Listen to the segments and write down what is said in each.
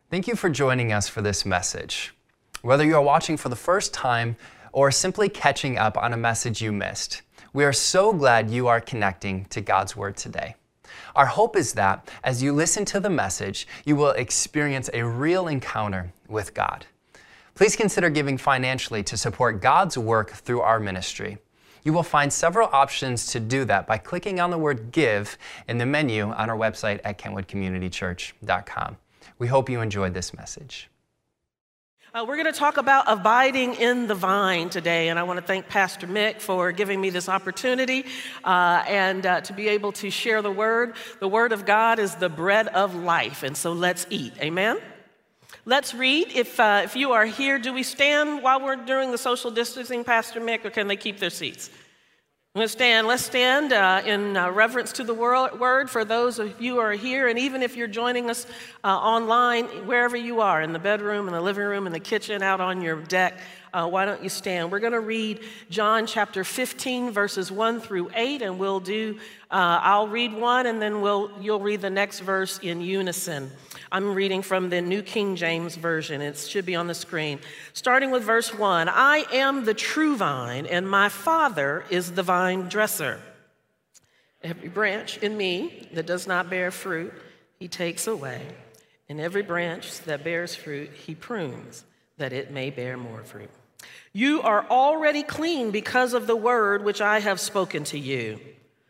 Thank you for joining us for this message. Whether you are watching for the first time or simply catching up on a message you missed, we are so glad you are connecting to God's Word today. Our hope is that as you listen to the message, you will experience a real encounter with God. Please consider giving financially to support God's work through our ministry. You will find several options to do that by clicking on the word Give in the menu on our website at kentwoodcommunitychurch.com. We hope you enjoyed this message. We're going to talk about abiding in the vine today, and I want to thank Pastor Mick for giving me this opportunity and to be able to share the Word. The Word of God is the bread of life, and so let's eat. Amen? Let's read. If you are here, do we stand while we're doing the social distancing, Pastor Mick, or can they keep their seats? Let's stand in reverence to the Word for those of you who are here, and even if you're joining us online, wherever you are, in the bedroom, in the living room, in the kitchen, out on your deck, why don't you stand? We're going to read John chapter 15, verses 1 through 8, and I'll read one, and then you'll read the next verse in unison. I'm reading from the New King James Version. It should be on the screen. Starting with verse 1, I am the true vine, and my Father is the vine dresser. Every branch in me that does not bear fruit, he takes away. And every branch that bears fruit, he prunes, that it may bear more fruit. You are already clean because of the word which I have spoken to you.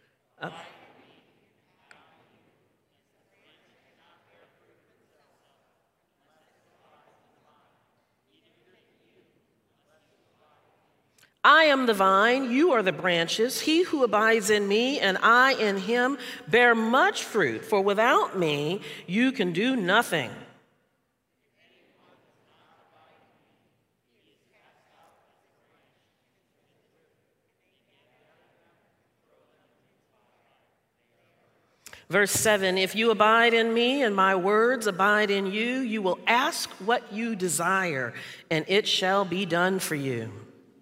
I am the vine, you are the branches. He who abides in me and I in him bear much fruit, for without me you can do nothing. Verse 7, if you abide in me and my words abide in you, you will ask what you desire, and it shall be done for you.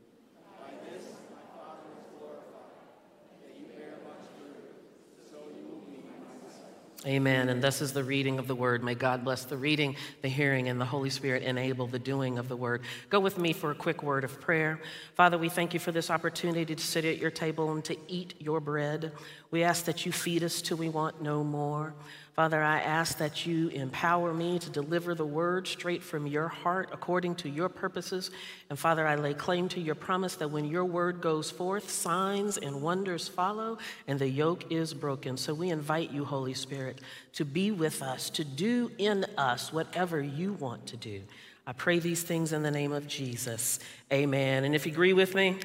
Amen. And this is the reading of the word. May God bless the reading, the hearing, and the Holy Spirit enable the doing of the word. Go with me for a quick word of prayer. Father, we thank you for this opportunity to sit at your table and to eat your bread. We ask that you feed us till we want no more. Father, I ask that you empower me to deliver the word straight from your heart according to your purposes. And Father, I lay claim to your promise that when your word goes forth, signs and wonders follow and the yoke is broken. So we invite you, Holy Spirit, to be with us, to do in us whatever you want to do. I pray these things in the name of Jesus. Amen. And if you agree with me,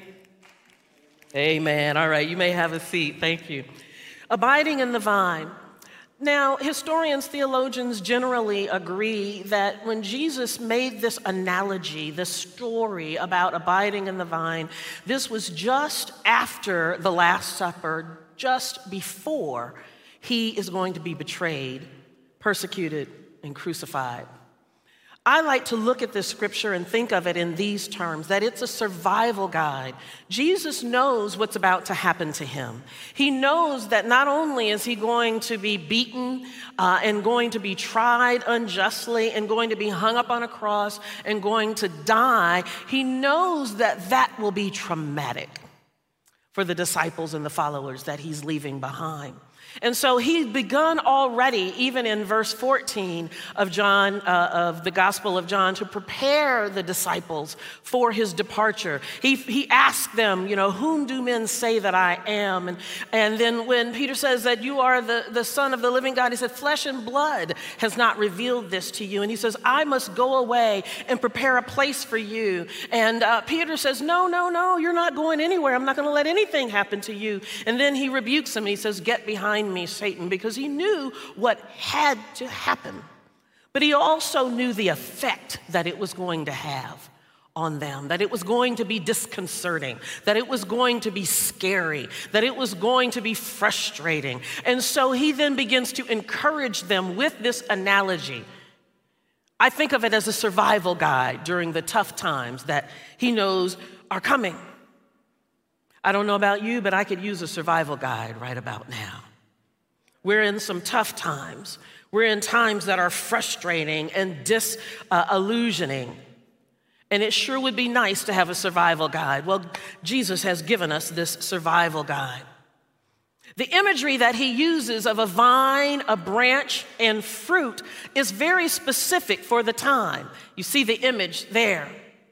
amen. All right, you may have a seat. Thank you. Abiding in the vine. Now, historians, theologians generally agree that when Jesus made this analogy, this story about abiding in the vine, this was just after the Last Supper, just before he is going to be betrayed, persecuted, and crucified. I like to look at this scripture and think of it in these terms, that it's a survival guide. Jesus knows what's about to happen to him. He knows that not only is he going to be beaten and going to be tried unjustly and going to be hung up on a cross and going to die, he knows that that will be traumatic for the disciples and the followers that he's leaving behind. And so he's begun already, even in verse 14 of John, of the Gospel of John, to prepare the disciples for his departure. He asked them, whom do men say that I am? And then when Peter says that you are the Son of the living God, he said, flesh and blood has not revealed this to you. And he says, I must go away and prepare a place for you. And Peter says, no, you're not going anywhere. I'm not going to let anything happen to you. And then he rebukes him. He says, get behind me, Satan, because he knew what had to happen. But he also knew the effect that it was going to have on them, that it was going to be disconcerting, that it was going to be scary, that it was going to be frustrating. And so he then begins to encourage them with this analogy. I think of it as a survival guide during the tough times that he knows are coming. I don't know about you, but I could use a survival guide right about now. We're in some tough times. We're in times that are frustrating and disillusioning. And it sure would be nice to have a survival guide. Well, Jesus has given us this survival guide. The imagery that he uses of a vine, a branch, and fruit is very specific for the time. You see the image there.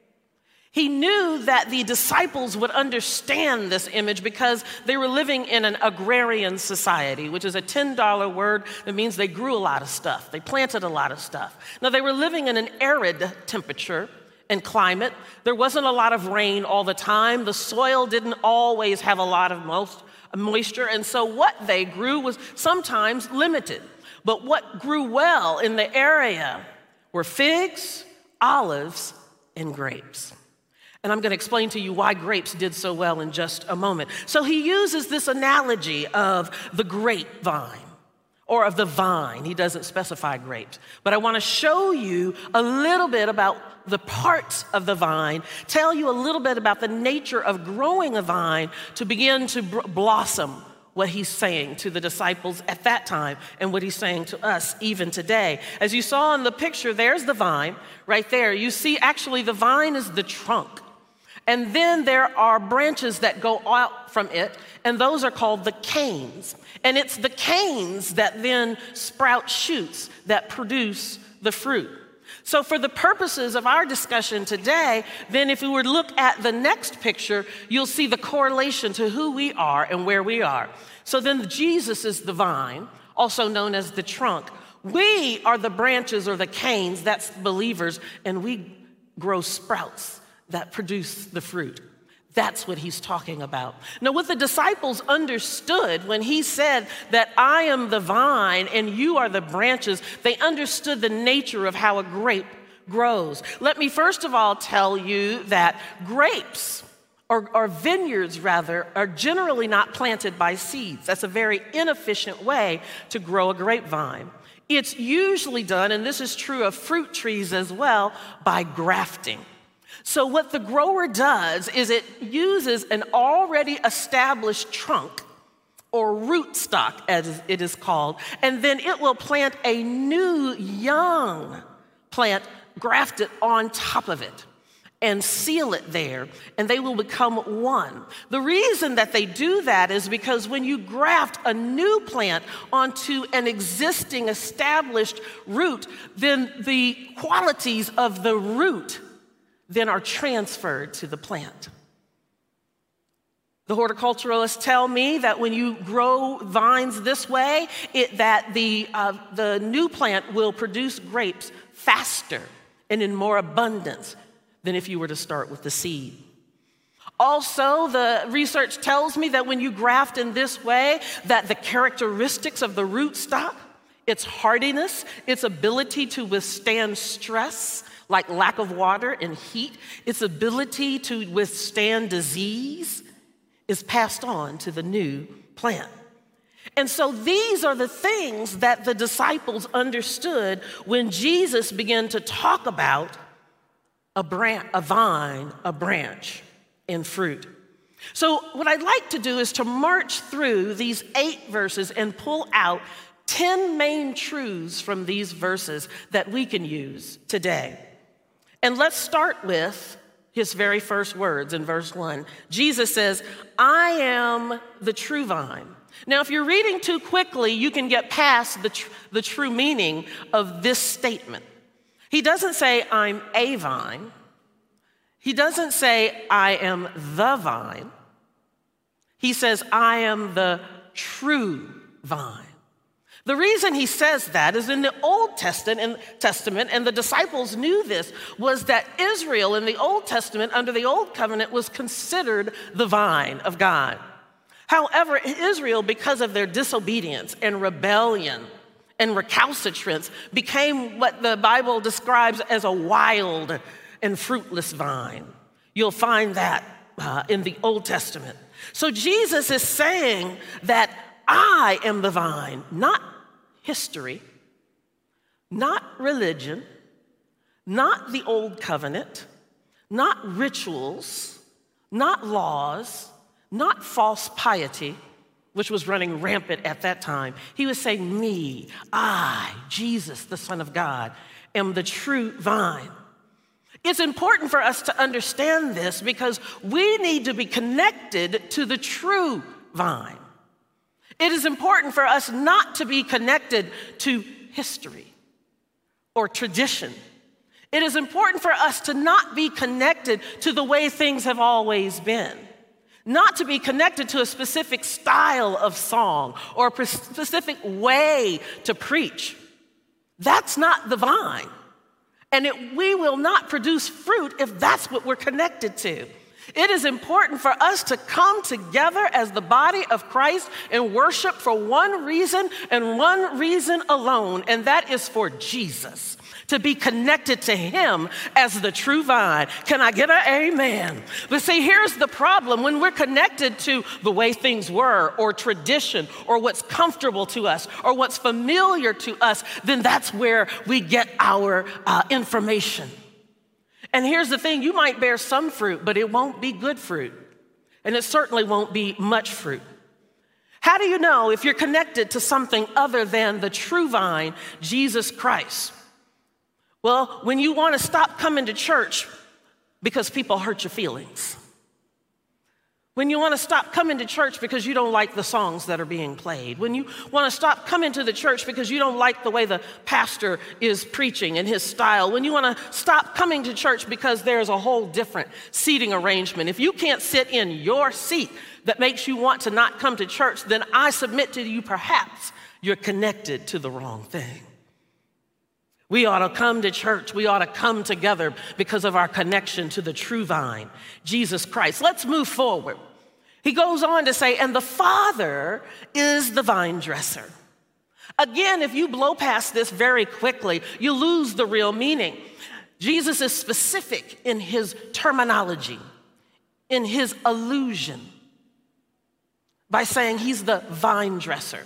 He knew that the disciples would understand this image because they were living in an agrarian society, which is a $10 word that means they grew a lot of stuff. They planted a lot of stuff. Now, they were living in an arid temperature and climate. There wasn't a lot of rain all the time. The soil didn't always have a lot of moisture, and so what they grew was sometimes limited. But what grew well in the area were figs, olives, and grapes. And I'm going to explain to you why grapes did so well in just a moment. So he uses this analogy of the grapevine, or of the vine. He doesn't specify grapes. But I want to show you a little bit about the parts of the vine, tell you a little bit about the nature of growing a vine to begin to blossom what he's saying to the disciples at that time and what he's saying to us even today. As you saw in the picture, there's the vine right there. You see, actually, the vine is the trunk. And then there are branches that go out from it, and those are called the canes. And it's the canes that then sprout shoots that produce the fruit. So for the purposes of our discussion today, then if we were to look at the next picture, you'll see the correlation to who we are and where we are. So then Jesus is the vine, also known as the trunk. We are the branches or the canes, that's believers, and we grow sprouts that produce the fruit. That's what he's talking about. Now, what the disciples understood when he said that I am the vine and you are the branches, they understood the nature of how a grape grows. Let me first of all tell you that grapes, or vineyards rather, are generally not planted by seeds. That's a very inefficient way to grow a grapevine. It's usually done, and this is true of fruit trees as well, by grafting. So what the grower does is it uses an already established trunk, or rootstock as it is called, and then it will plant a new young plant grafted on top of it and seal it there, and they will become one. The reason that they do that is because when you graft a new plant onto an existing established root, then the qualities of the root then are transferred to the plant. The horticulturalists tell me that when you grow vines this way, that the new plant will produce grapes faster and in more abundance than if you were to start with the seed. Also, the research tells me that when you graft in this way, that the characteristics of the rootstock, its hardiness, its ability to withstand stress, like lack of water and heat, its ability to withstand disease is passed on to the new plant. And so these are the things that the disciples understood when Jesus began to talk about a vine, a branch, and fruit. So what I'd like to do is to march through these 8 verses and pull out 10 main truths from these verses that we can use today. And let's start with his very first words in verse 1. Jesus says, I am the true vine. Now, if you're reading too quickly, you can get past the true meaning of this statement. He doesn't say, I'm a vine. He doesn't say, I am the vine. He says, I am the true vine. The reason he says that is in the Old Testament, and the disciples knew this, was that Israel in the Old Testament, under the Old Covenant, was considered the vine of God. However, Israel, because of their disobedience and rebellion and recalcitrance, became what the Bible describes as a wild and fruitless vine. You'll find that in the Old Testament. So Jesus is saying that I am the vine, not history, not religion, not the Old Covenant, not rituals, not laws, not false piety. which was running rampant at that time. He was saying, me, I, Jesus, the Son of God, am the true vine. It's important for us to understand this because we need to be connected to the true vine. It is important for us not to be connected to history or tradition. It is important for us to not be connected to the way things have always been. Not to be connected to a specific style of song or a specific way to preach. That's not the vine. And we will not produce fruit if that's what we're connected to. It is important for us to come together as the body of Christ and worship for one reason and one reason alone, and that is for Jesus. To be connected to him as the true vine. Can I get an amen? But see, here's the problem. When we're connected to the way things were or tradition or what's comfortable to us or what's familiar to us, then that's where we get our information. And here's the thing, you might bear some fruit, but it won't be good fruit. And it certainly won't be much fruit. How do you know if you're connected to something other than the true vine, Jesus Christ? Well, when you want to stop coming to church because people hurt your feelings. When you want to stop coming to church because you don't like the songs that are being played. When you want to stop coming to the church because you don't like the way the pastor is preaching and his style. When you want to stop coming to church because there's a whole different seating arrangement. If you can't sit in your seat that makes you want to not come to church, then I submit to you perhaps you're connected to the wrong thing. We ought to come to church. We ought to come together because of our connection to the true vine, Jesus Christ. Let's move forward. He goes on to say, and the Father is the vine dresser. Again, if you blow past this very quickly, you lose the real meaning. Jesus is specific in his terminology, in his allusion, by saying he's the vine dresser.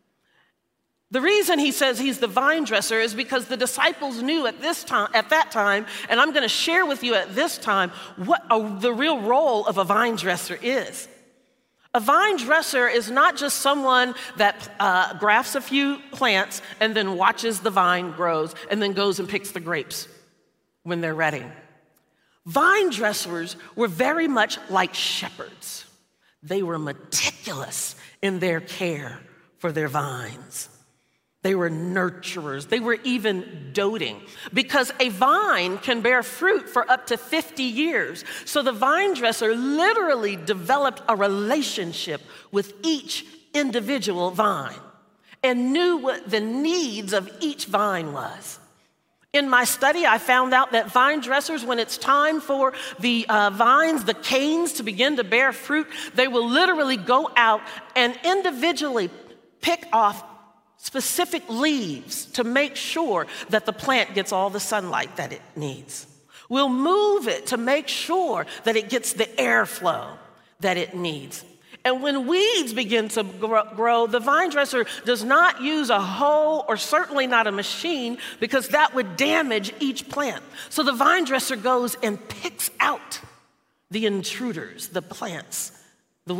The reason he says he's the vine dresser is because the disciples knew at that time, and I'm going to share with you at this time what the real role of a vine dresser is. A vine dresser is not just someone that grafts a few plants and then watches the vine grows and then goes and picks the grapes when they're ready. Vine dressers were very much like shepherds. They were meticulous in their care for their vines. They were nurturers. They were even doting because a vine can bear fruit for up to 50 years. So the vine dresser literally developed a relationship with each individual vine and knew what the needs of each vine was. In my study, I found out that vine dressers, when it's time for the vines, the canes to begin to bear fruit, they will literally go out and individually pick off specific leaves to make sure that the plant gets all the sunlight that it needs. We'll move it to make sure that it gets the airflow that it needs. And when weeds begin to grow, the vine dresser does not use a hoe or certainly not a machine because that would damage each plant. So the vine dresser goes and picks out the intruders, the plants, the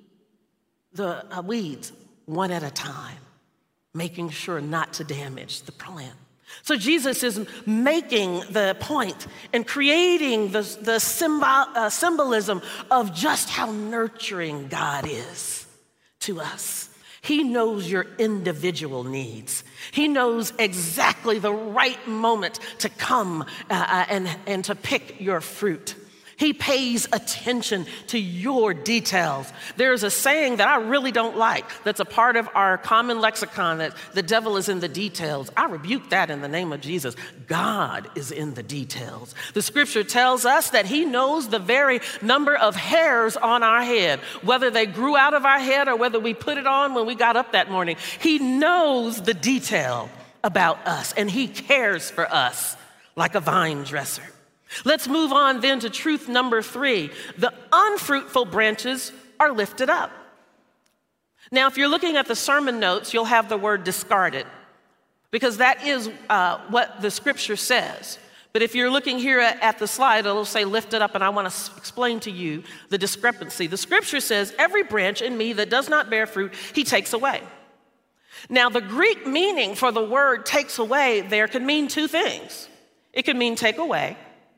weeds, one at a time, making sure not to damage the plant. So Jesus is making the point and creating the symbolism of just how nurturing God is to us. He knows your individual needs. He knows exactly the right moment to come and to pick your fruit. He pays attention to your details. There's a saying that I really don't like that's a part of our common lexicon that the devil is in the details. I rebuke that in the name of Jesus. God is in the details. The scripture tells us that he knows the very number of hairs on our head, whether they grew out of our head or whether we put it on when we got up that morning. He knows the detail about us, and he cares for us like a vine dresser. Let's move on then to truth number 3. The unfruitful branches are lifted up. Now, if you're looking at the sermon notes, you'll have the word discarded because that is what the scripture says. But if you're looking here at the slide, it'll say lift it up, and I want to explain to you the discrepancy. The scripture says, every branch in me that does not bear fruit, he takes away. Now, the Greek meaning for the word takes away there can mean two things. It can mean take away,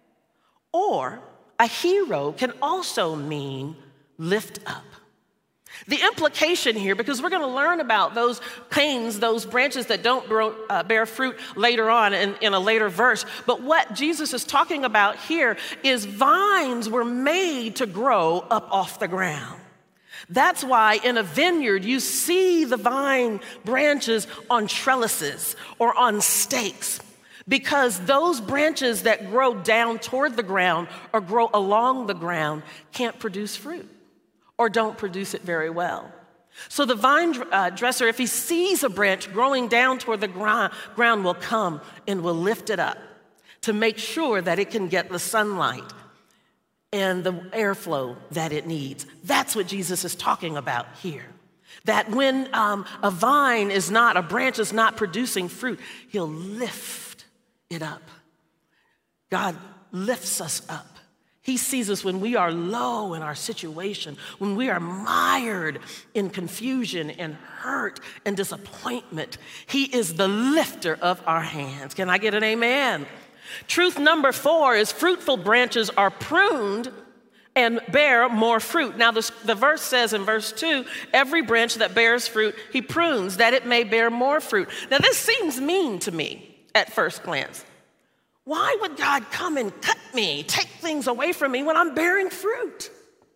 or a hero can also mean lift up. The implication here, because we're going to learn about those canes, those branches that don't bear fruit later on in a later verse, but what Jesus is talking about here is vines were made to grow up off the ground. That's why in a vineyard you see the vine branches on trellises or on stakes, because those branches that grow down toward the ground or grow along the ground can't produce fruit or don't produce it very well. So the vine dresser, if he sees a branch growing down toward the ground, will come and will lift it up to make sure that it can get the sunlight and the airflow that it needs. That's what Jesus is talking about here. That when a branch is not producing fruit, he'll lift it up. God lifts us up. He sees us when we are low in our situation, when we are mired in confusion and hurt and disappointment. He is the lifter of our hands. Can I get an amen? Truth number 4 is fruitful branches are pruned and bear more fruit. Now, the verse says in verse 2, every branch that bears fruit, he prunes that it may bear more fruit. Now, this seems mean to me at first glance. Why would God come and cut me, take things away from me when I'm bearing fruit?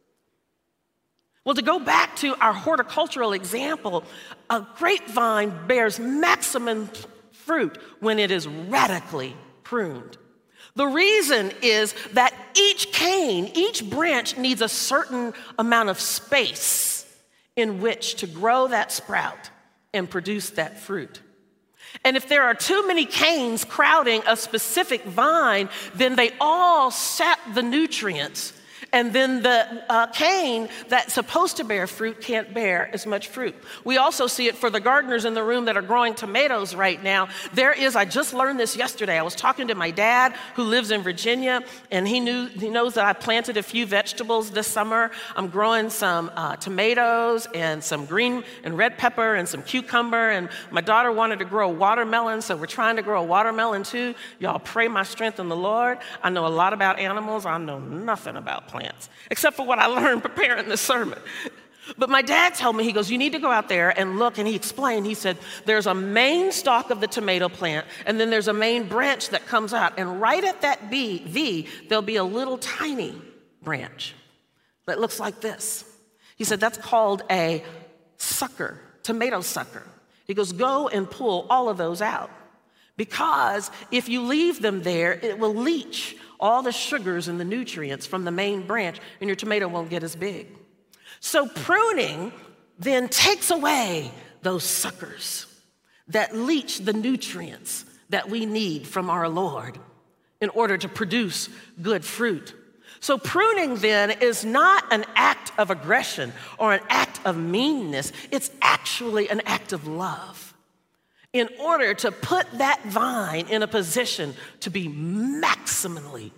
Well, to go back to our horticultural example, a grapevine bears maximum fruit when it is radically pruned. The reason is that each cane, each branch needs a certain amount of space in which to grow that sprout and produce that fruit. And if there are too many canes crowding a specific vine, then they all sap the nutrients. And then the cane that's supposed to bear fruit can't bear as much fruit. We also see it for the gardeners in the room that are growing tomatoes right now. I just learned this yesterday. I was talking to my dad who lives in Virginia, and he knows that I planted a few vegetables this summer. I'm growing some tomatoes and some green and red pepper and some cucumber, and my daughter wanted to grow a watermelon, so we're trying to grow a watermelon too. Y'all pray my strength in the Lord. I know a lot about animals. I know nothing about plants, except for what I learned preparing this sermon. But my dad told me, he goes, you need to go out there and look, and he explained, he said, there's a main stalk of the tomato plant, and then there's a main branch that comes out, and right at that V, there'll be a little tiny branch that looks like this. He said, that's called a sucker, tomato sucker. He goes, go and pull all of those out, because if you leave them there, it will leach all the sugars and the nutrients from the main branch, and your tomato won't get as big. So pruning then takes away those suckers that leach the nutrients that we need from our Lord in order to produce good fruit. So pruning then is not an act of aggression or an act of meanness. It's actually an act of love, in order to put that vine in a position to be maximally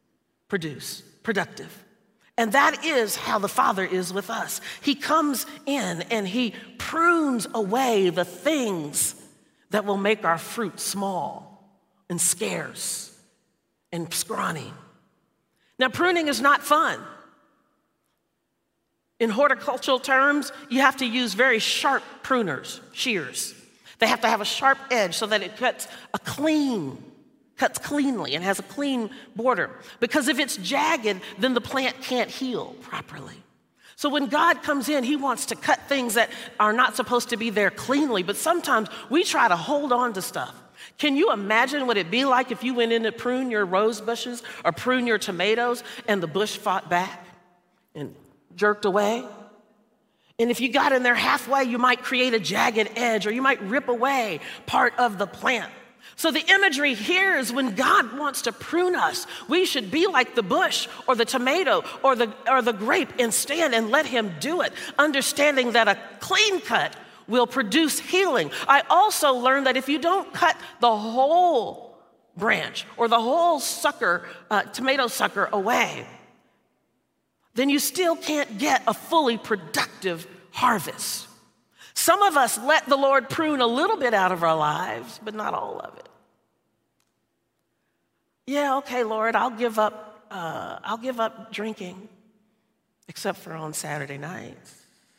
productive. And that is how the Father is with us. He comes in and he prunes away the things that will make our fruit small and scarce and scrawny. Now, pruning is not fun. In horticultural terms, you have to use very sharp pruners, shears. They have to have a sharp edge so that it cuts cleanly and has a clean border. Because if it's jagged, then the plant can't heal properly. So when God comes in, he wants to cut things that are not supposed to be there cleanly, but sometimes we try to hold on to stuff. Can you imagine what it'd be like if you went in to prune your rose bushes or prune your tomatoes and the bush fought back and jerked away? And if you got in there halfway, you might create a jagged edge, or you might rip away part of the plant. So the imagery here is when God wants to prune us, we should be like the bush or the tomato or the grape and stand and let him do it, understanding that a clean cut will produce healing. I also learned that if you don't cut the whole branch or the whole tomato sucker away, then you still can't get a fully productive harvest. Some of us let the Lord prune a little bit out of our lives, but not all of it. Yeah, okay, Lord, I'll give up drinking, except for on Saturday nights.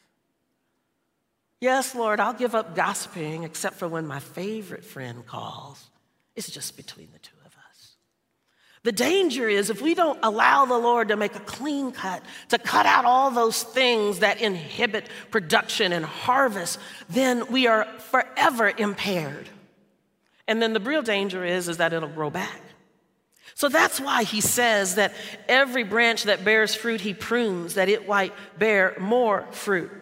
Yes, Lord, I'll give up gossiping, except for when my favorite friend calls. It's just between the two of us. The danger is if we don't allow the Lord to make a clean cut, to cut out all those things that inhibit production and harvest, then we are forever impaired. And then the real danger is that it'll grow back. So that's why he says that every branch that bears fruit, he prunes, that it might bear more fruit.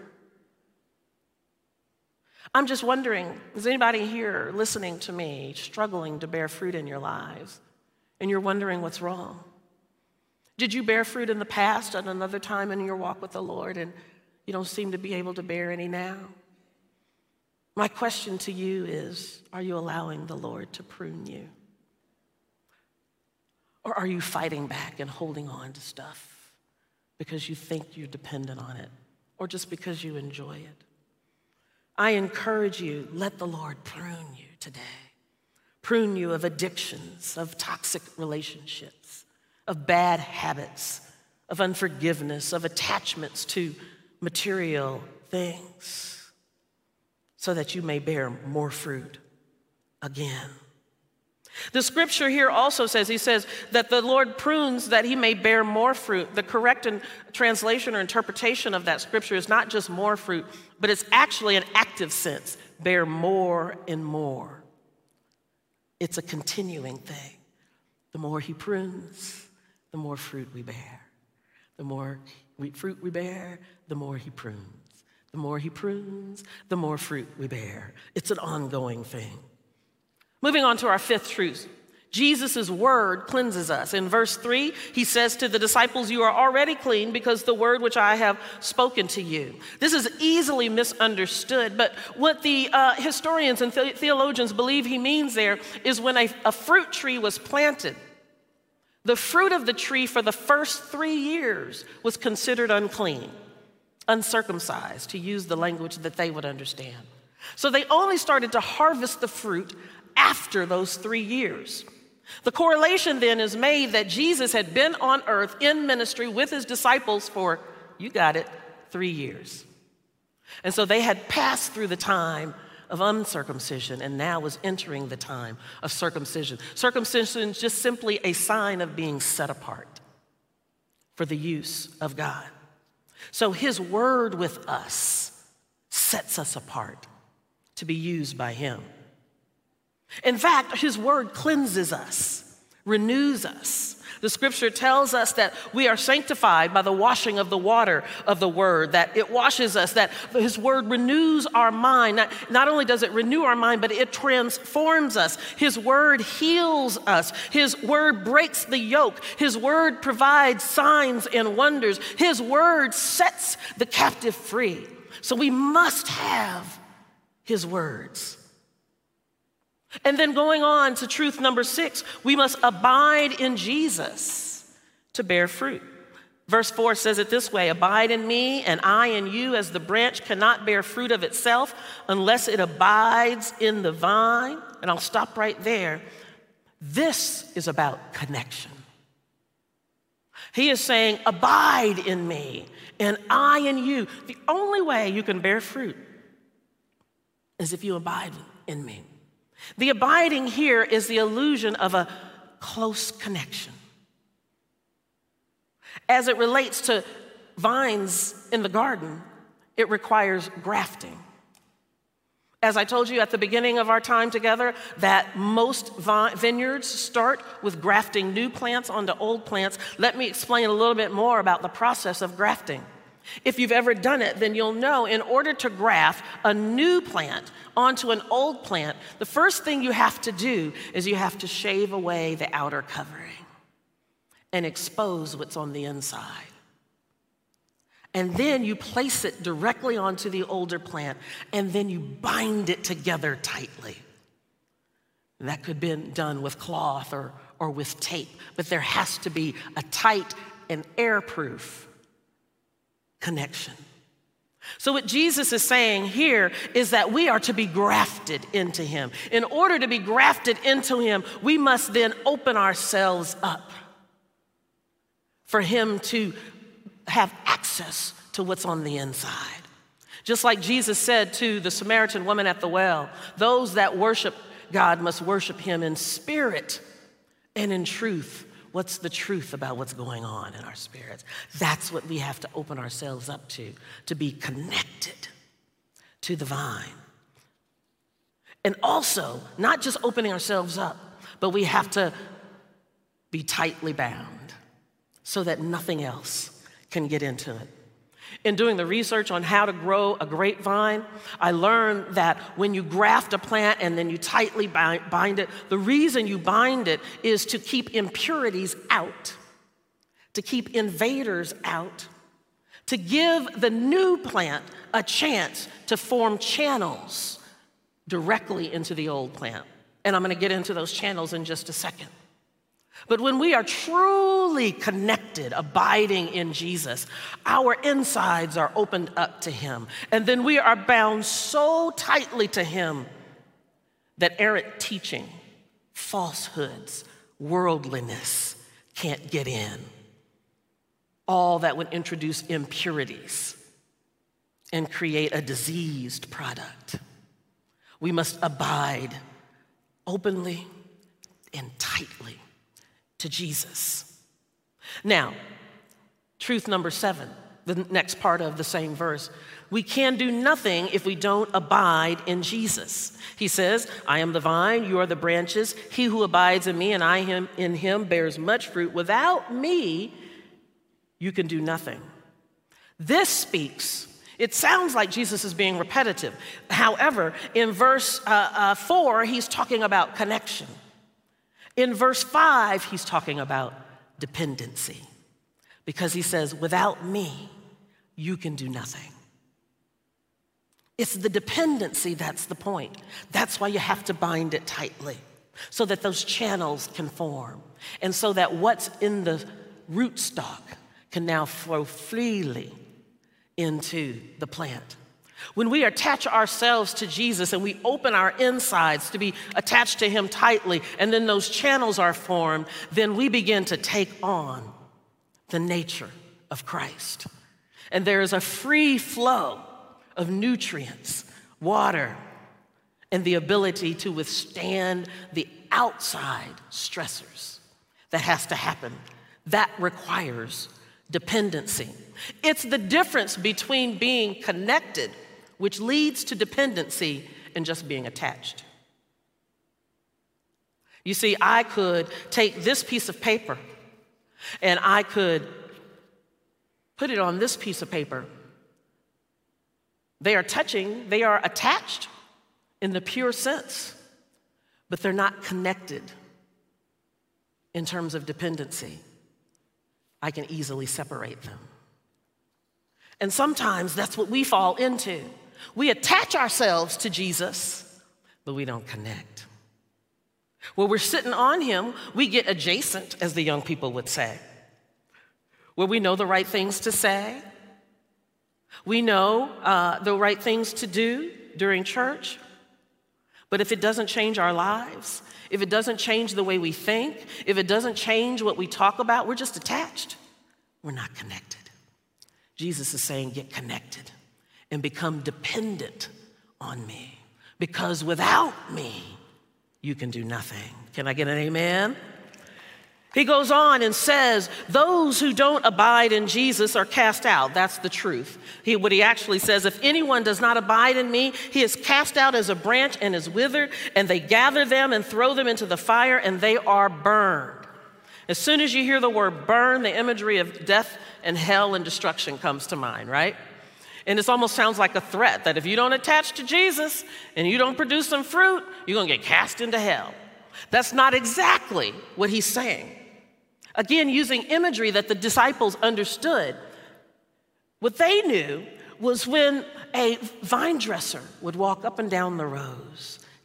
I'm just wondering, is anybody here listening to me struggling to bear fruit in your lives? And you're wondering what's wrong? Did you bear fruit in the past at another time in your walk with the Lord and you don't seem to be able to bear any now? My question to you is, are you allowing the Lord to prune you? Or are you fighting back and holding on to stuff because you think you're dependent on it or just because you enjoy it? I encourage you, let the Lord prune you today. Prune you of addictions, of toxic relationships, of bad habits, of unforgiveness, of attachments to material things, so that you may bear more fruit again. The scripture here also says, he says that the Lord prunes that he may bear more fruit. The correct translation or interpretation of that scripture is not just more fruit, but it's actually an active sense, bear more and more. It's a continuing thing. The more he prunes, the more fruit we bear. The more fruit we bear, the more he prunes. The more he prunes, the more fruit we bear. It's an ongoing thing. Moving on to our fifth truth. Jesus' word cleanses us. In verse 3, he says to the disciples, you are already clean because the word which I have spoken to you. This is easily misunderstood, but what the historians and theologians believe he means there is when a fruit tree was planted, the fruit of the tree for the first 3 years was considered unclean, uncircumcised, to use the language that they would understand. So they only started to harvest the fruit after those 3 years. The correlation then is made that Jesus had been on earth in ministry with his disciples for, you got it, 3 years. And so they had passed through the time of uncircumcision and now was entering the time of circumcision. Circumcision is just simply a sign of being set apart for the use of God. So his word with us sets us apart to be used by him. In fact, his word cleanses us, renews us. The scripture tells us that we are sanctified by the washing of the water of the word, that it washes us, that his word renews our mind. Not only does it renew our mind, but it transforms us. His word heals us. His word breaks the yoke. His word provides signs and wonders. His word sets the captive free. So we must have his words. And then going on to truth number 6, we must abide in Jesus to bear fruit. Verse 4 says it this way, abide in me and I in you, as the branch cannot bear fruit of itself unless it abides in the vine. And I'll stop right there. This is about connection. He is saying, abide in me and I in you. The only way you can bear fruit is if you abide in me. The abiding here is the illusion of a close connection. As it relates to vines in the garden, it requires grafting. As I told you at the beginning of our time together, that most vineyards start with grafting new plants onto old plants. Let me explain a little bit more about the process of grafting. If you've ever done it, then you'll know in order to graft a new plant onto an old plant, the first thing you have to do is you have to shave away the outer covering and expose what's on the inside. And then you place it directly onto the older plant, and then you bind it together tightly. That could have been done with cloth or with tape, but there has to be a tight and airproof connection. So what Jesus is saying here is that we are to be grafted into him. In order to be grafted into him, we must then open ourselves up for him to have access to what's on the inside. Just like Jesus said to the Samaritan woman at the well, those that worship God must worship him in spirit and in truth. What's the truth about what's going on in our spirits? That's what we have to open ourselves up to be connected to the vine. And also, not just opening ourselves up, but we have to be tightly bound so that nothing else can get into it. In doing the research on how to grow a grapevine, I learned that when you graft a plant and then you tightly bind it, the reason you bind it is to keep impurities out, to keep invaders out, to give the new plant a chance to form channels directly into the old plant. And I'm going to get into those channels in just a second. But when we are truly connected, abiding in Jesus, our insides are opened up to him. And then we are bound so tightly to him that errant teaching, falsehoods, worldliness can't get in. All that would introduce impurities and create a diseased product. We must abide openly and tightly to Jesus. Now, truth number 7, the next part of the same verse. We can do nothing if we don't abide in Jesus. He says, I am the vine, you are the branches. He who abides in me and I in him bears much fruit. Without me, you can do nothing. This speaks, it sounds like Jesus is being repetitive. However, in verse 4, he's talking about connection. In verse 5, he's talking about dependency because he says, without me, you can do nothing. It's the dependency that's the point. That's why you have to bind it tightly so that those channels can form and so that what's in the rootstock can now flow freely into the plant. When we attach ourselves to Jesus and we open our insides to be attached to him tightly, and then those channels are formed, then we begin to take on the nature of Christ. And there is a free flow of nutrients, water, and the ability to withstand the outside stressors that has to happen. That requires dependency. It's the difference between being connected, which leads to dependency, and just being attached. You see, I could take this piece of paper and I could put it on this piece of paper. They are touching, they are attached in the pure sense, but they're not connected in terms of dependency. I can easily separate them. And sometimes that's what we fall into. We attach ourselves to Jesus, but we don't connect. When we're sitting on him, we get adjacent, as the young people would say, where we know the right things to say. We know the right things to do during church. But if it doesn't change our lives, if it doesn't change the way we think, if it doesn't change what we talk about, we're just attached. We're not connected. Jesus is saying, get connected and become dependent on me, because without me, you can do nothing. Can I get an amen? He goes on and says, those who don't abide in Jesus are cast out. That's the truth. What he actually says, if anyone does not abide in me, he is cast out as a branch and is withered, and they gather them and throw them into the fire, and they are burned. As soon as you hear the word burn, the imagery of death and hell and destruction comes to mind, right? And this almost sounds like a threat that if you don't attach to Jesus and you don't produce some fruit, you're going to get cast into hell. That's not exactly what he's saying. Again, using imagery that the disciples understood. What they knew was when a vine dresser would walk up and down the rows,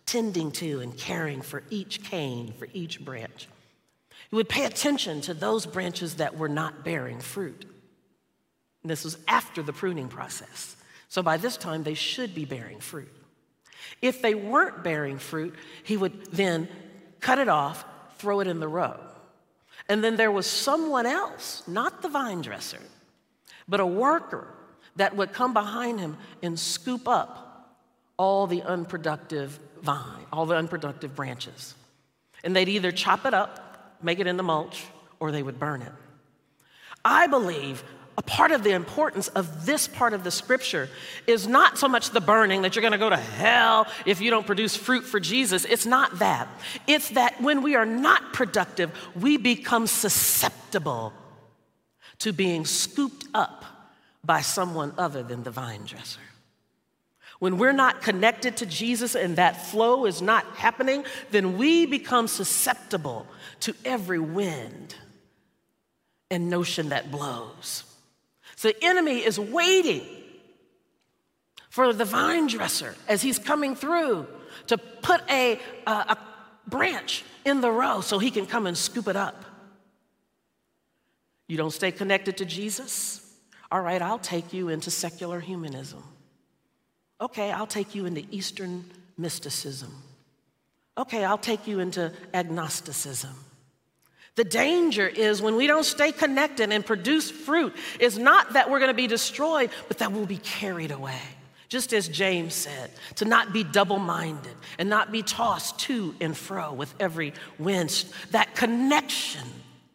tending to and caring for each cane, for each branch. He would pay attention to those branches that were not bearing fruit. And this was after the pruning process. So by this time, they should be bearing fruit. If they weren't bearing fruit, he would then cut it off, throw it in the row. And then there was someone else, not the vine dresser, but a worker that would come behind him and scoop up all the unproductive branches. And they'd either chop it up, make it into mulch, or they would burn it. I believe a part of the importance of this part of the scripture is not so much the burning, that you're going to go to hell if you don't produce fruit for Jesus. It's not that. It's that when we are not productive, we become susceptible to being scooped up by someone other than the vine dresser. When we're not connected to Jesus and that flow is not happening, then we become susceptible to every wind and notion that blows. So the enemy is waiting for the vine dresser as he's coming through to put a branch in the row so he can come and scoop it up. You don't stay connected to Jesus? All right, I'll take you into secular humanism. Okay, I'll take you into Eastern mysticism. Okay, I'll take you into agnosticism. The danger is when we don't stay connected and produce fruit, is not that we're going to be destroyed, but that we'll be carried away. Just as James said, to not be double-minded and not be tossed to and fro with every wind. That connection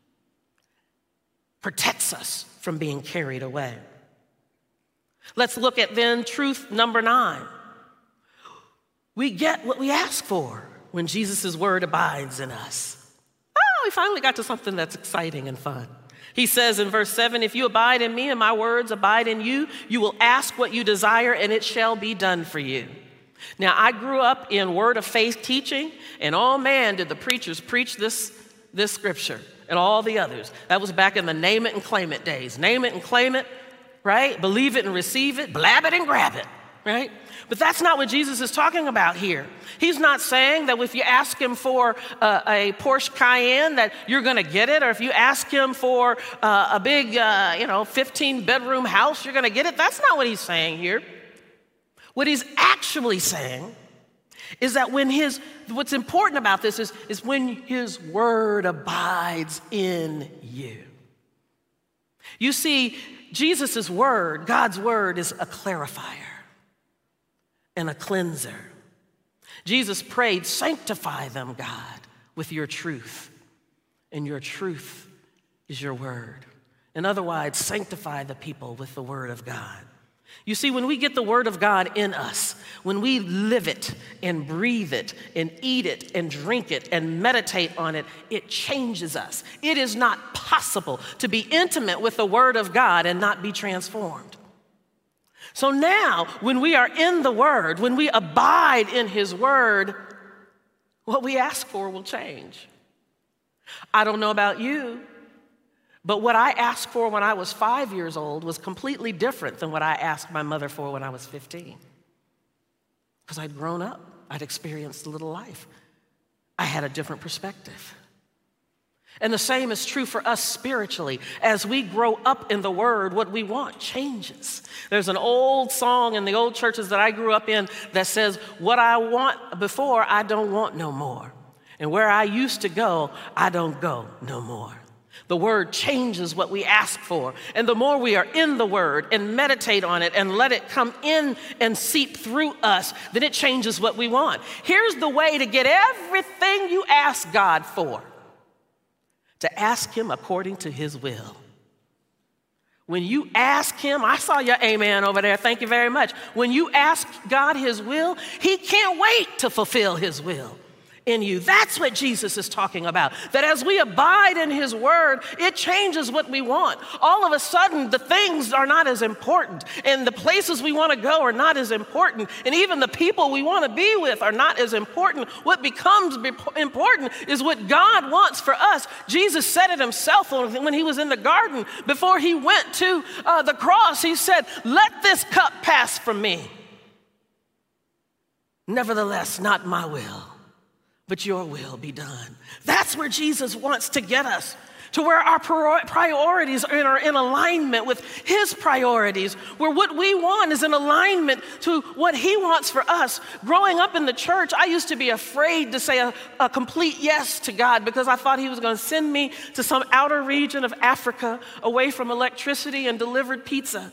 protects us from being carried away. Let's look at then truth number 9. We get what we ask for when Jesus' word abides in us. Oh, we finally got to something that's exciting and fun. He says in verse 7, if you abide in me and my words abide in you, you will ask what you desire and it shall be done for you. Now, I grew up in word of faith teaching, and oh man, did the preachers preach this scripture and all the others. That was back in the name it and claim it days. Name it and claim it, right? Believe it and receive it, blab it and grab it, right? But that's not what Jesus is talking about here. He's not saying that if you ask him for a Porsche Cayenne that you're going to get it, or if you ask him for a big, 15-bedroom house, you're going to get it. That's not what he's saying here. What he's actually saying is that what's important about this is when his word abides in you. You see, Jesus' word, God's word, is a clarifier and a cleanser. Jesus prayed, sanctify them, God, with your truth. And your truth is your word. And otherwise, sanctify the people with the word of God. You see, when we get the word of God in us, when we live it and breathe it and eat it and drink it and meditate on it, it changes us. It is not possible to be intimate with the word of God and not be transformed. So now, when we are in the word, when we abide in his word, what we ask for will change. I don't know about you, but what I asked for when I was 5 years old was completely different than what I asked my mother for when I was 15. Because I'd grown up, I'd experienced a little life. I had a different perspective. And the same is true for us spiritually. As we grow up in the word, what we want changes. There's an old song in the old churches that I grew up in that says, what I want before, I don't want no more. And where I used to go, I don't go no more. The word changes what we ask for. And the more we are in the word and meditate on it and let it come in and seep through us, then it changes what we want. Here's the way to get everything you ask God for. To ask him according to his will. When you ask him, I saw your amen over there, thank you very much. When you ask God his will, he can't wait to fulfill his will in you. That's what Jesus is talking about. That as we abide in his word, it changes what we want. All of a sudden, the things are not as important, and the places we want to go are not as important, and even the people we want to be with are not as important. What becomes important is what God wants for us. Jesus said it himself when he was in the garden. Before he went to the cross, he said, let this cup pass from me. Nevertheless, not my will, but your will be done. That's where Jesus wants to get us, to where our priorities are in alignment with his priorities, where what we want is in alignment to what he wants for us. Growing up in the church, I used to be afraid to say a complete yes to God because I thought he was going to send me to some outer region of Africa away from electricity and delivered pizza.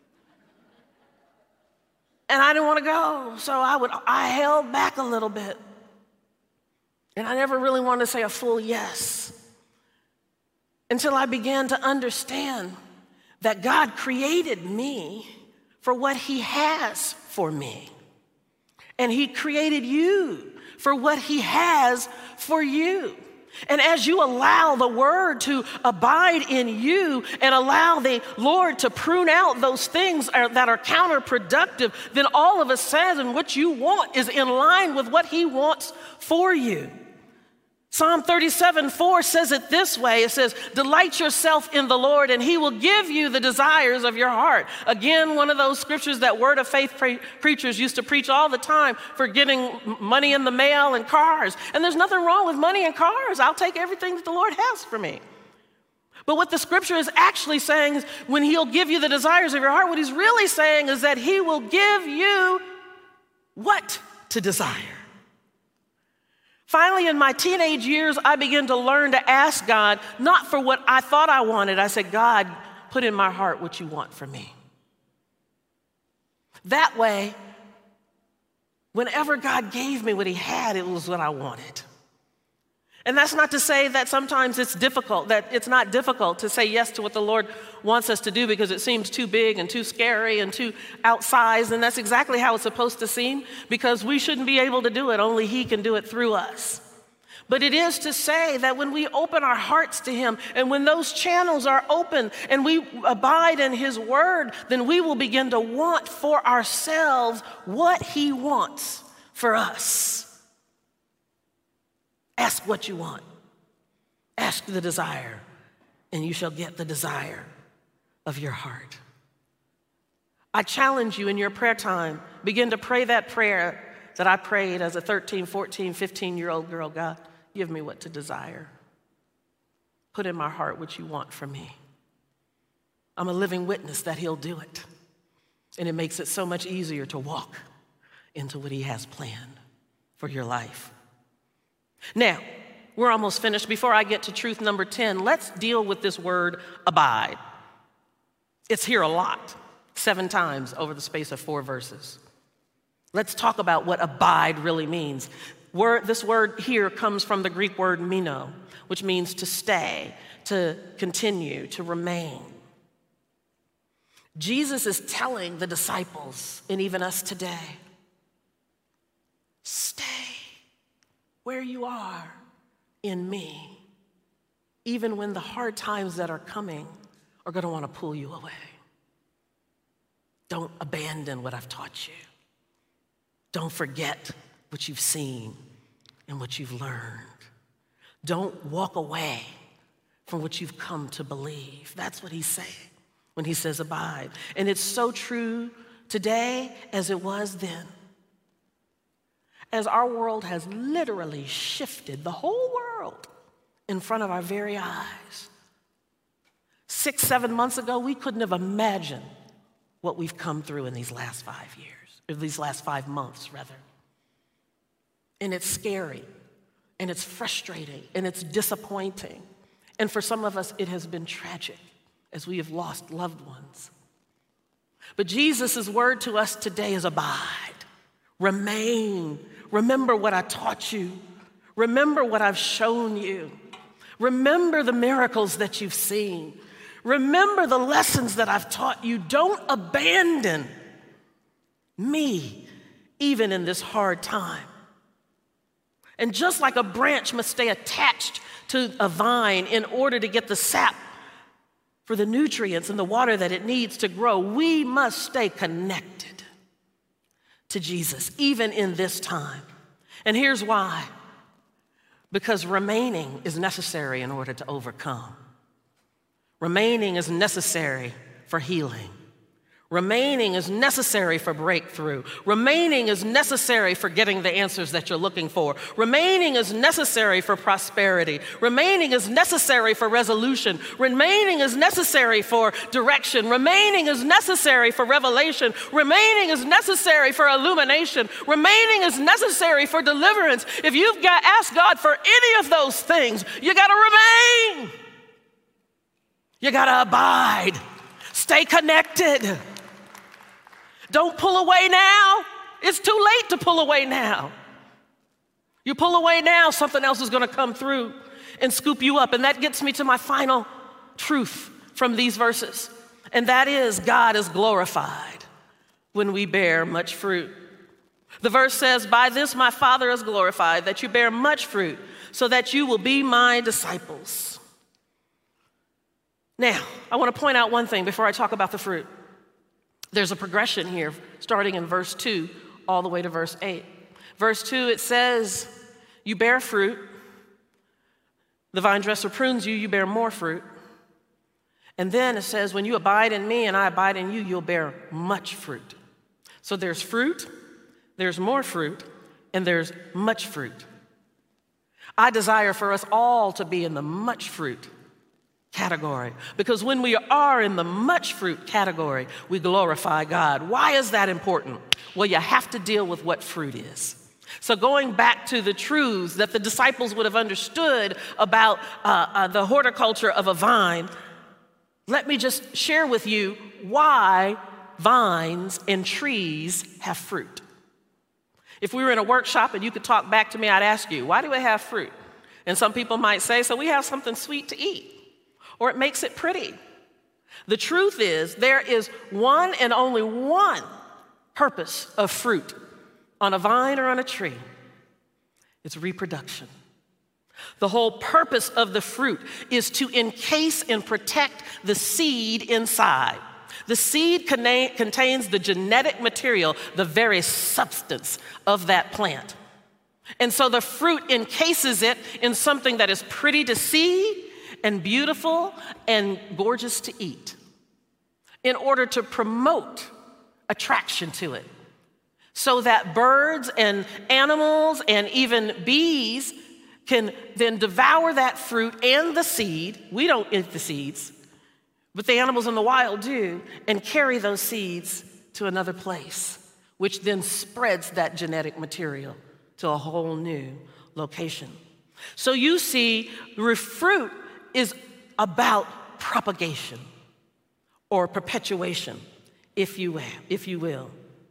And I didn't want to go, so I held back a little bit. And I never really wanted to say a full yes, until I began to understand that God created me for what he has for me. And he created you for what he has for you. And as you allow the word to abide in you and allow the Lord to prune out those things that are counterproductive, then all of a sudden what you want is in line with what he wants for you. Psalm 37:4 says it this way. It says, delight yourself in the Lord and he will give you the desires of your heart. Again, one of those scriptures that Word of Faith preachers used to preach all the time for getting money in the mail and cars. And there's nothing wrong with money and cars. I'll take everything that the Lord has for me. But what the scripture is actually saying is when he'll give you the desires of your heart, what he's really saying is that he will give you what to desire. Finally, in my teenage years, I began to learn to ask God, not for what I thought I wanted. I said, God, put in my heart what you want for me. That way, whenever God gave me what he had, it was what I wanted. And that's not to say that sometimes it's difficult, that it's not difficult to say yes to what the Lord wants us to do because it seems too big and too scary and too outsized, and that's exactly how it's supposed to seem because we shouldn't be able to do it. Only he can do it through us. But it is to say that when we open our hearts to him and when those channels are open and we abide in his word, then we will begin to want for ourselves what he wants for us. Ask what you want. Ask the desire, and you shall get the desire of your heart. I challenge you in your prayer time, begin to pray that prayer that I prayed as a 13, 14, 15-year-old girl. God, give me what to desire. Put in my heart what you want from me. I'm a living witness that he'll do it. And it makes it so much easier to walk into what he has planned for your life. Now, we're almost finished. Before I get to truth number 10, let's deal with this word abide. It's here a lot, 7 times over the space of 4 verses. Let's talk about what abide really means. This word here comes from the Greek word meno, which means to stay, to continue, to remain. Jesus is telling the disciples, and even us today, stay where you are in me, even when the hard times that are coming are going to want to pull you away. Don't abandon what I've taught you. Don't forget what you've seen and what you've learned. Don't walk away from what you've come to believe. That's what he's saying when he says abide. And it's so true today as it was then. As our world has literally shifted, the whole world in front of our very eyes. 6, 7 months ago, we couldn't have imagined what we've come through in these last 5 years, or these last 5 months, rather. And it's scary, and it's frustrating, and it's disappointing. And for some of us, it has been tragic as we have lost loved ones. But Jesus' word to us today is abide, remain. Remember what I taught you. Remember what I've shown you. Remember the miracles that you've seen. Remember the lessons that I've taught you. Don't abandon me, even in this hard time. And just like a branch must stay attached to a vine in order to get the sap for the nutrients and the water that it needs to grow, we must stay connected to Jesus, even in this time. And here's why. Because remaining is necessary in order to overcome. Remaining is necessary for healing. Remaining is necessary for breakthrough. Remaining is necessary for getting the answers that you're looking for. Remaining is necessary for prosperity. Remaining is necessary for resolution. Remaining is necessary for direction. Remaining is necessary for revelation. Remaining is necessary for illumination. Remaining is necessary for deliverance. If you've got asked God for any of those things, you got to remain. You got to abide. Stay connected. Don't pull away now. It's too late to pull away now. You pull away now, something else is going to come through and scoop you up. And that gets me to my final truth from these verses. And that is, God is glorified when we bear much fruit. The verse says, "By this my Father is glorified, that you bear much fruit, so that you will be my disciples." Now, I want to point out one thing before I talk about the fruit. There's a progression here, starting in verse 2 all the way to verse 8. Verse 2, it says, you bear fruit. The vine dresser prunes you, you bear more fruit. And then it says, when you abide in me and I abide in you, you'll bear much fruit. So there's fruit, there's more fruit, and there's much fruit. I desire for us all to be in the much fruit category, because when we are in the much fruit category, we glorify God. Why is that important? Well, you have to deal with what fruit is. So going back to the truths that the disciples would have understood about the horticulture of a vine, let me just share with you why vines and trees have fruit. If we were in a workshop and you could talk back to me, I'd ask you, why do they have fruit? And some people might say, so we have something sweet to eat. Or it makes it pretty. The truth is, there is one and only one purpose of fruit on a vine or on a tree. It's reproduction. The whole purpose of the fruit is to encase and protect the seed inside. The seed contains the genetic material, the very substance of that plant. And so the fruit encases it in something that is pretty to see and beautiful and gorgeous to eat, in order to promote attraction to it, so that birds and animals and even bees can then devour that fruit and the seed. We don't eat the seeds, but the animals in the wild do, and carry those seeds to another place, which then spreads that genetic material to a whole new location. So you see, fruit is about propagation or perpetuation, if you will.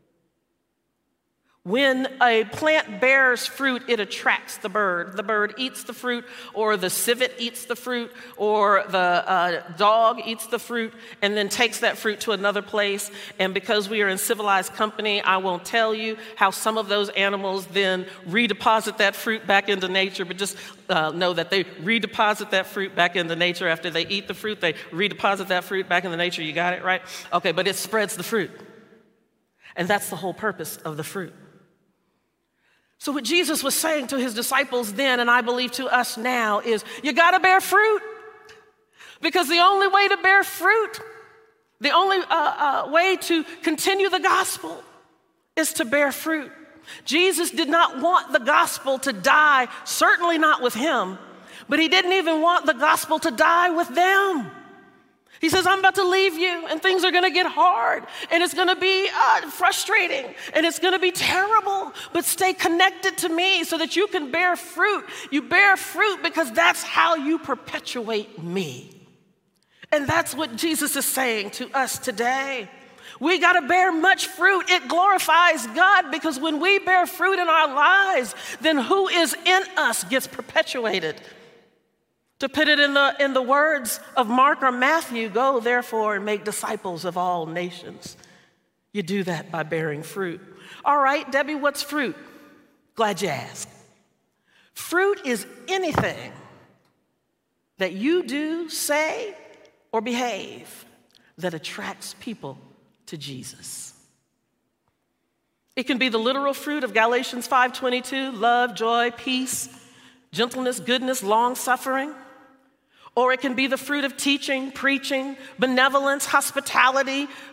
When a plant bears fruit, it attracts the bird. The bird eats the fruit, or the civet eats the fruit, or the dog eats the fruit, and then takes that fruit to another place. And because we are in civilized company, I won't tell you how some of those animals then redeposit that fruit back into nature, but just know that they redeposit that fruit back into nature. After they eat the fruit, they redeposit that fruit back into nature. You got it, right? Okay, but it spreads the fruit. And that's the whole purpose of the fruit. So what Jesus was saying to his disciples then, and I believe to us now, is you got to bear fruit. Because the only way to bear fruit, the only way to continue the gospel is to bear fruit. Jesus did not want the gospel to die, certainly not with him, but he didn't even want the gospel to die with them. He says, I'm about to leave you, and things are going to get hard, and it's going to be frustrating, and it's going to be terrible, but stay connected to me so that you can bear fruit. You bear fruit because that's how you perpetuate me. And that's what Jesus is saying to us today. We got to bear much fruit. It glorifies God, because when we bear fruit in our lives, then who is in us gets perpetuated. To put it in the words of Mark or Matthew, go therefore and make disciples of all nations. You do that by bearing fruit. All right, Debbie, what's fruit? Glad you asked. Fruit is anything that you do, say, or behave that attracts people to Jesus. It can be the literal fruit of Galatians 5:22, love, joy, peace, gentleness, goodness, long-suffering. Or it can be the fruit of teaching, preaching, benevolence, hospitality,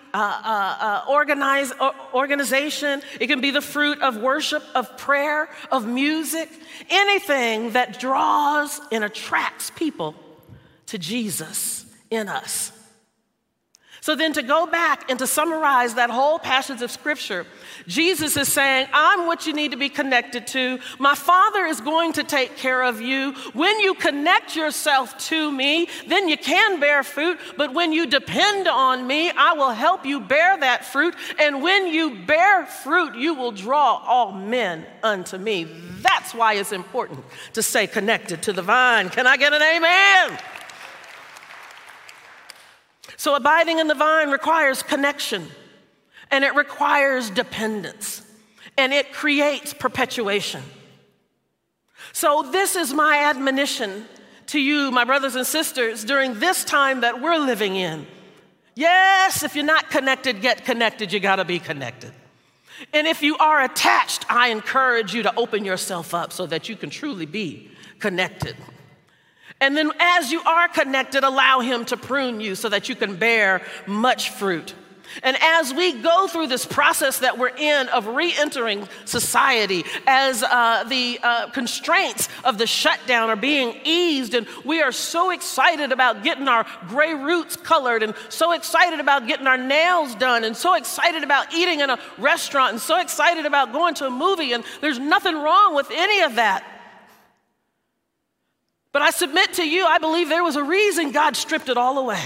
organization. It can be the fruit of worship, of prayer, of music, anything that draws and attracts people to Jesus in us. So then to go back and to summarize that whole passage of scripture, Jesus is saying, I'm what you need to be connected to. My Father is going to take care of you. When you connect yourself to me, then you can bear fruit. But when you depend on me, I will help you bear that fruit. And when you bear fruit, you will draw all men unto me. That's why it's important to stay connected to the vine. Can I get an amen? So abiding in the vine requires connection, and it requires dependence, and it creates perpetuation. So this is my admonition to you, my brothers and sisters, during this time that we're living in. Yes, if you're not connected, get connected. You gotta be connected. And if you are attached, I encourage you to open yourself up so that you can truly be connected. And then as you are connected, allow him to prune you so that you can bear much fruit. And as we go through this process that we're in of re-entering society, as the constraints of the shutdown are being eased, and we are so excited about getting our gray roots colored, and so excited about getting our nails done, and so excited about eating in a restaurant, and so excited about going to a movie, and there's nothing wrong with any of that. But I submit to you, I believe there was a reason God stripped it all away.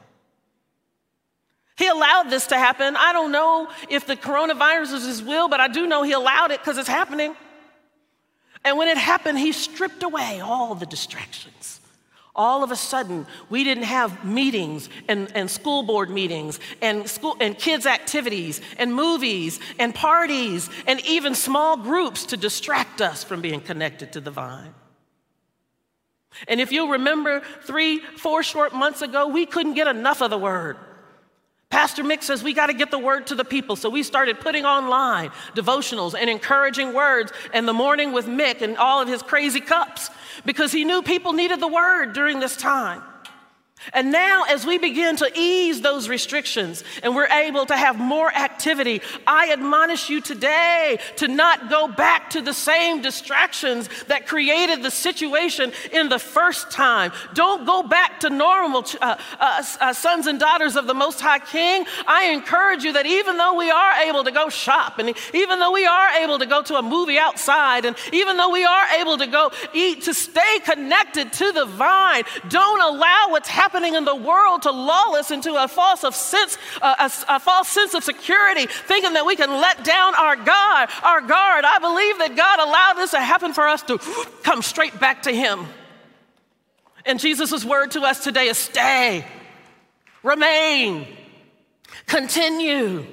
He allowed this to happen. I don't know if the coronavirus is his will, but I do know he allowed it because it's happening. And when it happened, he stripped away all the distractions. All of a sudden, we didn't have meetings and school board meetings and kids' activities and movies and parties and even small groups to distract us from being connected to the vine. And if you'll remember 3-4 short months ago, we couldn't get enough of the word. Pastor Mick says we got to get the word to the people. So we started putting online devotionals and encouraging words and the morning with Mick and all of his crazy cups because he knew people needed the word during this time. And now as we begin to ease those restrictions and we're able to have more activity, I admonish you today to not go back to the same distractions that created the situation in the first time. Don't go back to normal sons and daughters of the Most High King. I encourage you that even though we are able to go shop, and even though we are able to go to a movie outside, and even though we are able to go eat, to stay connected to the vine. Don't allow what's happening in the world to lull us into a false sense of security, thinking that we can let down our guard. I believe that God allowed this to happen for us to come straight back to him. And Jesus' word to us today is stay, remain, continue.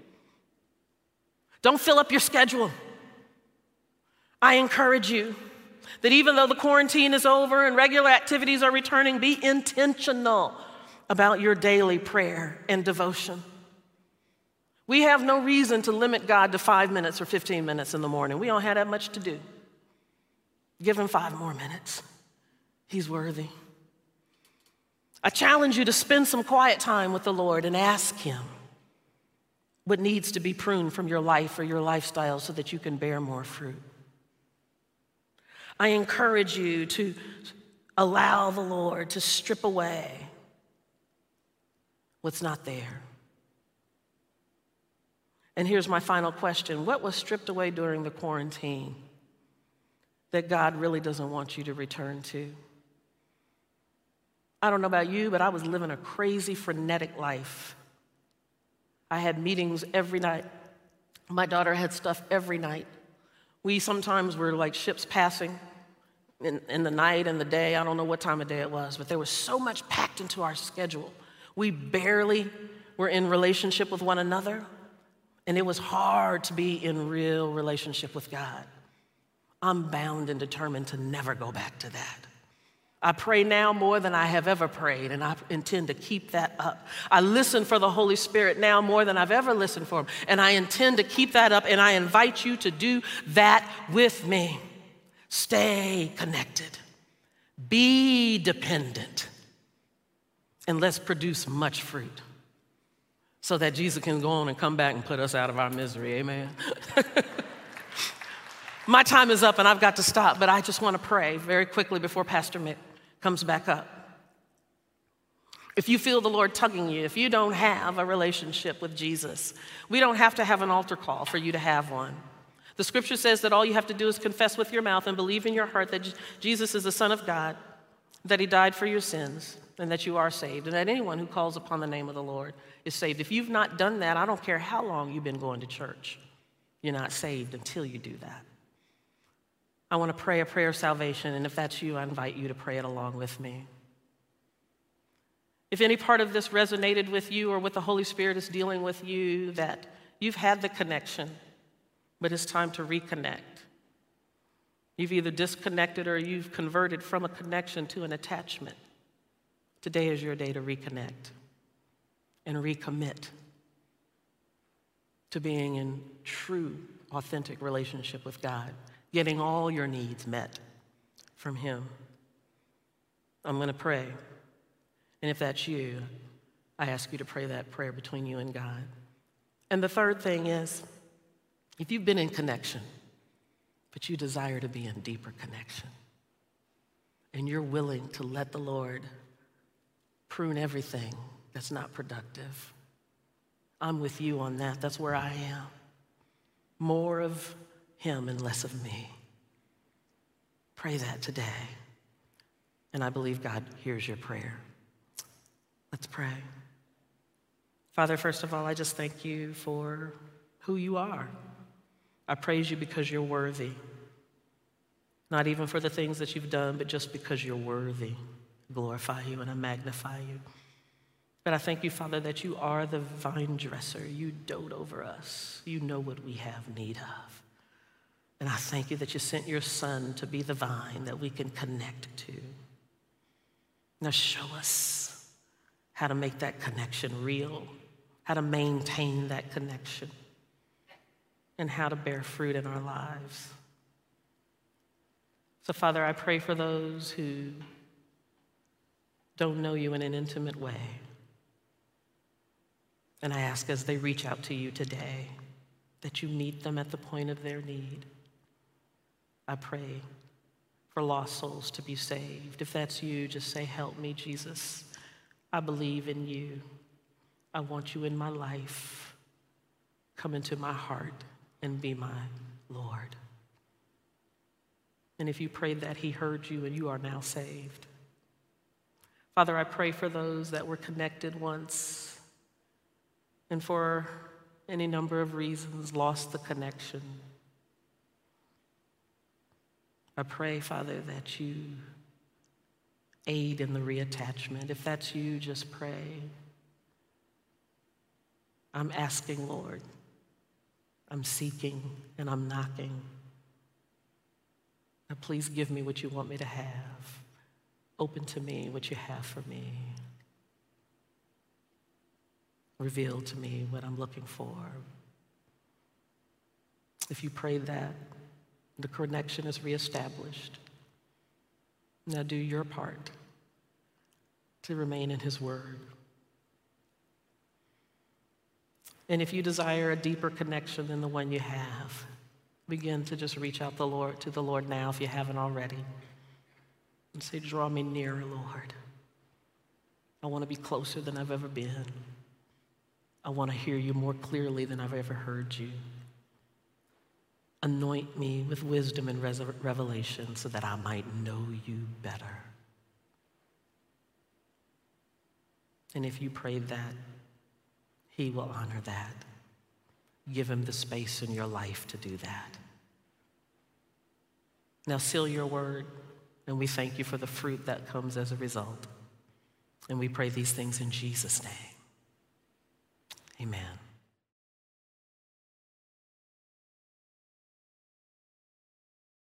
Don't fill up your schedule. I encourage you that even though the quarantine is over and regular activities are returning, be intentional about your daily prayer and devotion. We have no reason to limit God to 5 minutes or 15 minutes in the morning. We don't have that much to do. Give him 5 more minutes. He's worthy. I challenge you to spend some quiet time with the Lord and ask him what needs to be pruned from your life or your lifestyle so that you can bear more fruit. I encourage you to allow the Lord to strip away what's not there. And here's my final question. What was stripped away during the quarantine that God really doesn't want you to return to? I don't know about you, but I was living a crazy, frenetic life. I had meetings every night. My daughter had stuff every night. We sometimes were like ships passing in the night and the day. I don't know what time of day it was, but there was so much packed into our schedule. We barely were in relationship with one another, and it was hard to be in real relationship with God. I'm bound and determined to never go back to that. I pray now more than I have ever prayed, and I intend to keep that up. I listen for the Holy Spirit now more than I've ever listened for him, and I intend to keep that up, and I invite you to do that with me. Stay connected. Be dependent. And let's produce much fruit. so that Jesus can go on and come back and put us out of our misery. Amen. My time is up and I've got to stop, but I just want to pray very quickly before Pastor Mick comes back up. If you feel the Lord tugging you, if you don't have a relationship with Jesus, we don't have to have an altar call for you to have one. The scripture says that all you have to do is confess with your mouth and believe in your heart that Jesus is the Son of God, that he died for your sins, and that you are saved, and that anyone who calls upon the name of the Lord is saved. If you've not done that, I don't care how long you've been going to church, you're not saved until you do that. I want to pray a prayer of salvation, and if that's you, I invite you to pray it along with me. If any part of this resonated with you or what the Holy Spirit is dealing with you, that you've had the connection, but it's time to reconnect. You've either disconnected or you've converted from a connection to an attachment. Today is your day to reconnect and recommit to being in true, authentic relationship with God, getting all your needs met from him. I'm going to pray. And if that's you, I ask you to pray that prayer between you and God. And the third thing is, if you've been in connection, but you desire to be in deeper connection, and you're willing to let the Lord prune everything that's not productive, I'm with you on that. That's where I am. More of him and less of me. Pray that today. And I believe God hears your prayer. Let's pray. Father, first of all, I just thank you for who you are. I praise you because you're worthy. Not even for the things that you've done, but just because you're worthy. I glorify you and I magnify you. But I thank you, Father, that you are the vine dresser. You dote over us. You know what we have need of. And I thank you that you sent your Son to be the vine that we can connect to. Now show us how to make that connection real, how to maintain that connection, and how to bear fruit in our lives. So, Father, I pray for those who don't know you in an intimate way. And I ask as they reach out to you today that you meet them at the point of their need. I pray for lost souls to be saved. If that's you, just say, help me, Jesus. I believe in you. I want you in my life. Come into my heart and be my Lord. And if you prayed that, he heard you and you are now saved. Father, I pray for those that were connected once and for any number of reasons lost the connection. I pray, Father, that you aid in the reattachment. If that's you, just pray. I'm asking, Lord. I'm seeking and I'm knocking. Now, please give me what you want me to have. Open to me what you have for me. Reveal to me what I'm looking for. If you prayed that, the connection is reestablished. Now do your part to remain in his word. And if you desire a deeper connection than the one you have, begin to just reach out to the Lord now if you haven't already. And say, draw me nearer, Lord. I want to be closer than I've ever been. I want to hear you more clearly than I've ever heard you. Anoint me with wisdom and revelation so that I might know you better. And if you prayed that, he will honor that. Give him the space in your life to do that. Now seal your word, and we thank you for the fruit that comes as a result. And we pray these things in Jesus' name. Amen.